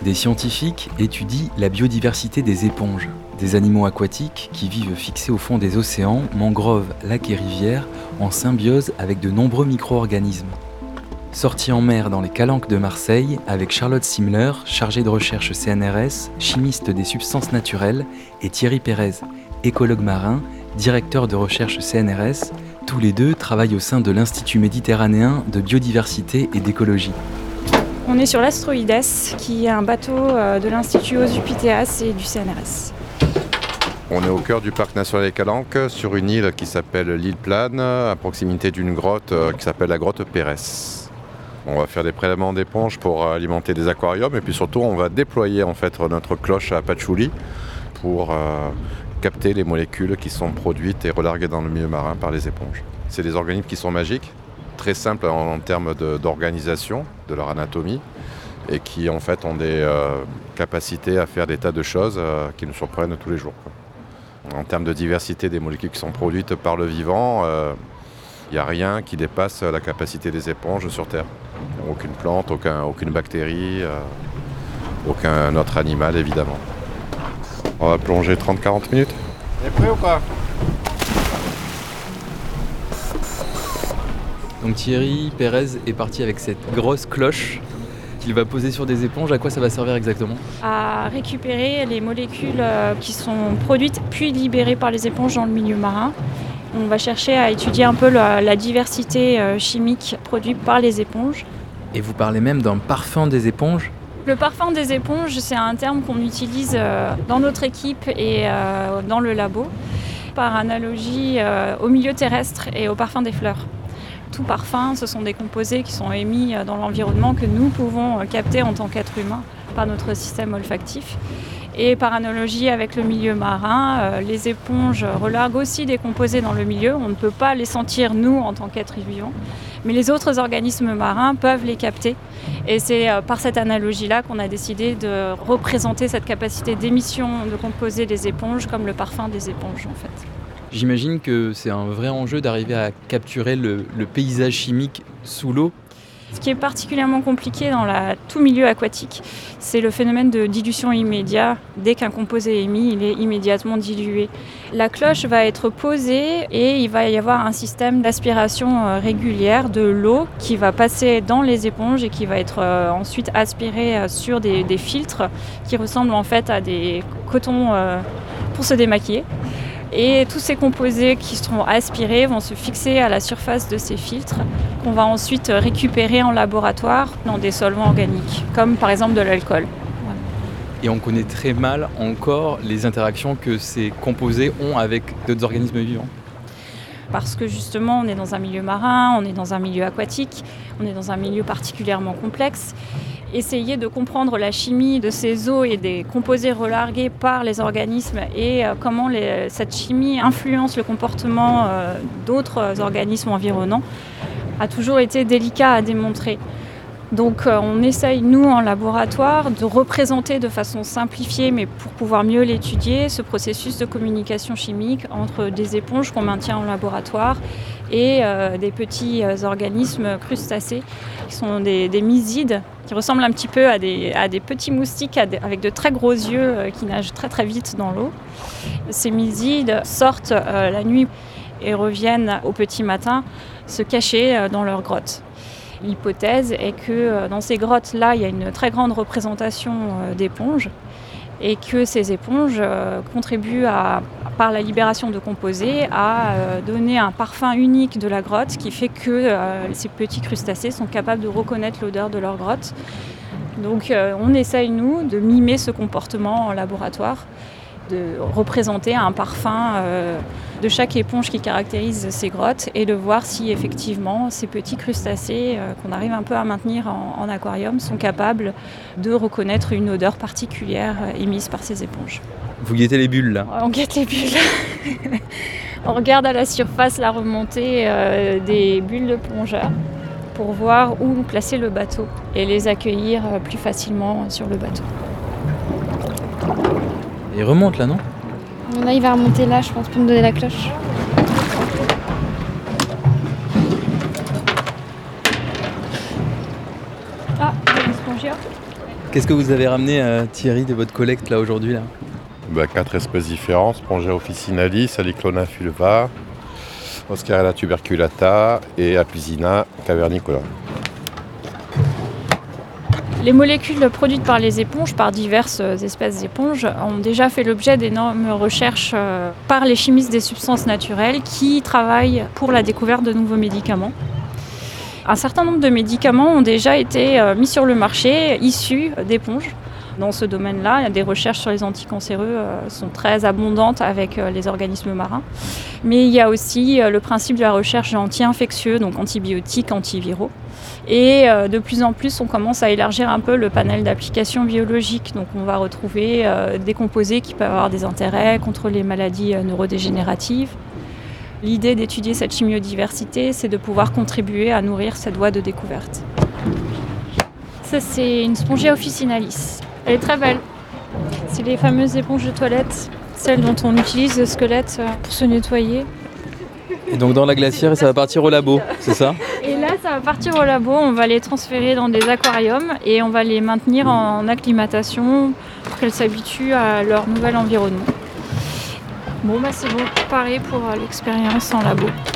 Des scientifiques étudient la biodiversité des éponges, des animaux aquatiques qui vivent fixés au fond des océans, mangroves, lacs et rivières, en symbiose avec de nombreux micro-organismes. Sortie en mer dans les Calanques de Marseille avec Charlotte Simler, chargée de recherche CNRS, chimiste des substances naturelles, et Thierry Pérez, écologue marin, directeur de recherche CNRS, tous les deux travaillent au sein de l'Institut méditerranéen de biodiversité et d'écologie. On est sur l'Astroides, qui est un bateau de l'Institut OSUPITEAS et du CNRS. On est au cœur du parc national des Calanques, sur une île qui s'appelle l'île Plane, à proximité d'une grotte qui s'appelle la grotte Pérez. On va faire des prélèvements d'éponges pour alimenter des aquariums et puis surtout on va déployer en fait notre cloche à patchouli pour capter les molécules qui sont produites et relarguées dans le milieu marin par les éponges. C'est des organismes qui sont magiques, très simples en termes d'organisation, de leur anatomie, et qui en fait ont des capacités à faire des tas de choses qui nous surprennent tous les jours. En termes de diversité des molécules qui sont produites par le vivant, il n'y a rien qui dépasse la capacité des éponges sur Terre. Aucune plante, aucune bactérie, aucun autre animal évidemment. On va plonger 30-40 minutes. On est prêt ou pas ? Donc Thierry Pérez est parti avec cette grosse cloche qu'il va poser sur des éponges. À quoi ça va servir exactement ? À récupérer les molécules qui sont produites puis libérées par les éponges dans le milieu marin. On va chercher à étudier un peu la diversité chimique produite par les éponges. Et vous parlez même d'un parfum des éponges ? Le parfum des éponges, c'est un terme qu'on utilise dans notre équipe et dans le labo, par analogie au milieu terrestre et au parfum des fleurs. Tout parfum, ce sont des composés qui sont émis dans l'environnement que nous pouvons capter en tant qu'êtres humains par notre système olfactif. Et par analogie avec le milieu marin, les éponges relarguent aussi des composés dans le milieu. On ne peut pas les sentir, nous, en tant qu'êtres vivants. Mais les autres organismes marins peuvent les capter. Et c'est par cette analogie-là qu'on a décidé de représenter cette capacité d'émission de composés des éponges comme le parfum des éponges, en fait. J'imagine que c'est un vrai enjeu d'arriver à capturer le paysage chimique sous l'eau. Ce qui est particulièrement compliqué dans tout milieu aquatique, c'est le phénomène de dilution immédiat. Dès qu'un composé est émis, il est immédiatement dilué. La cloche va être posée et il va y avoir un système d'aspiration régulière de l'eau qui va passer dans les éponges et qui va être ensuite aspirée sur des filtres qui ressemblent en fait à des cotons pour se démaquiller. Et tous ces composés qui seront aspirés vont se fixer à la surface de ces filtres qu'on va ensuite récupérer en laboratoire dans des solvants organiques, comme par exemple de l'alcool. Voilà. Et on connaît très mal encore les interactions que ces composés ont avec d'autres organismes vivants. Parce que justement, on est dans un milieu marin, on est dans un milieu aquatique, on est dans un milieu particulièrement complexe. Essayer de comprendre la chimie de ces eaux et des composés relargués par les organismes et comment cette chimie influence le comportement d'autres organismes environnants a toujours été délicat à démontrer. Donc on essaye, nous, en laboratoire, de représenter de façon simplifiée, mais pour pouvoir mieux l'étudier, ce processus de communication chimique entre des éponges qu'on maintient en laboratoire et des petits organismes crustacés, qui sont des mysides, qui ressemblent un petit peu à des petits moustiques avec de très gros yeux qui nagent très très vite dans l'eau. Ces mysides sortent la nuit et reviennent au petit matin se cacher dans leurs grottes. L'hypothèse est que dans ces grottes-là, il y a une très grande représentation d'éponges et que ces éponges contribuent par la libération de composés à donner un parfum unique de la grotte qui fait que ces petits crustacés sont capables de reconnaître l'odeur de leur grotte. Donc on essaye, nous, de mimer ce comportement en laboratoire, de représenter un parfum de chaque éponge qui caractérise ces grottes et de voir si effectivement ces petits crustacés qu'on arrive un peu à maintenir en aquarium sont capables de reconnaître une odeur particulière émise par ces éponges. Vous guettez les bulles là ? On guette les bulles. On regarde à la surface la remontée des bulles de plongeurs pour voir où placer le bateau et les accueillir plus facilement sur le bateau. Il remonte là, non ? Là, il va remonter là, je pense, pour me donner la cloche. Ah, il y a une spongia. Qu'est-ce que vous avez ramené, Thierry, de votre collecte là aujourd'hui là? 4 espèces différentes, Spongia officinalis, Aliclona fulva, Oscarella tuberculata et Apizina cavernicola. Les molécules produites par les éponges, par diverses espèces d'éponges, ont déjà fait l'objet d'énormes recherches par les chimistes des substances naturelles qui travaillent pour la découverte de nouveaux médicaments. Un certain nombre de médicaments ont déjà été mis sur le marché issus d'éponges. Dans ce domaine-là, des recherches sur les anticancéreux sont très abondantes avec les organismes marins. Mais il y a aussi le principe de la recherche anti-infectieux, donc antibiotiques, antiviraux. Et de plus en plus, on commence à élargir un peu le panel d'applications biologiques. Donc on va retrouver des composés qui peuvent avoir des intérêts contre les maladies neurodégénératives. L'idée d'étudier cette chimiodiversité, c'est de pouvoir contribuer à nourrir cette voie de découverte. Ça, c'est une Spongia officinalis. Elle est très belle. C'est les fameuses éponges de toilette, celles dont on utilise le squelette pour se nettoyer. Et donc dans la glacière, ça va partir au labo, c'est ça? Et là, ça va partir au labo, on va les transférer dans des aquariums et on va les maintenir en acclimatation pour qu'elles s'habituent à leur nouvel environnement. Bon, c'est bon, préparé pour l'expérience en labo.